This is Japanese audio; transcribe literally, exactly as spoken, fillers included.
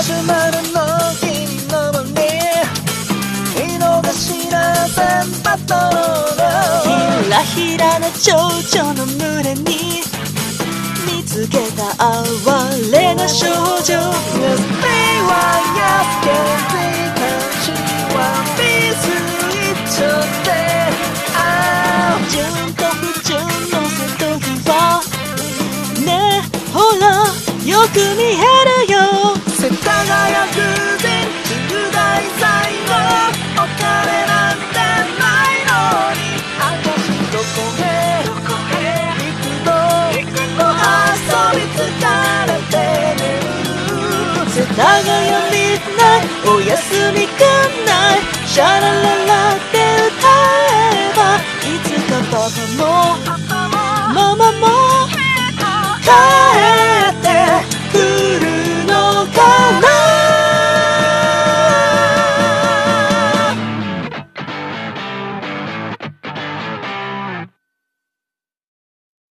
シュマロの君の間に見逃しなさんパトロール、 ひらひらな蝶々の胸に見つけた哀れな少女。 Yes, they want yes, can they can she want be sweet today。 ああ純と不純の瀬戸際ねえほらよく見えるよ。 世田谷空前重大祭のお金なんてないのに、私どこへ行くの、遊び疲れてる。 世田谷ミッドナイトおやすみくんないシャラララって歌えばいつかパパもママも帰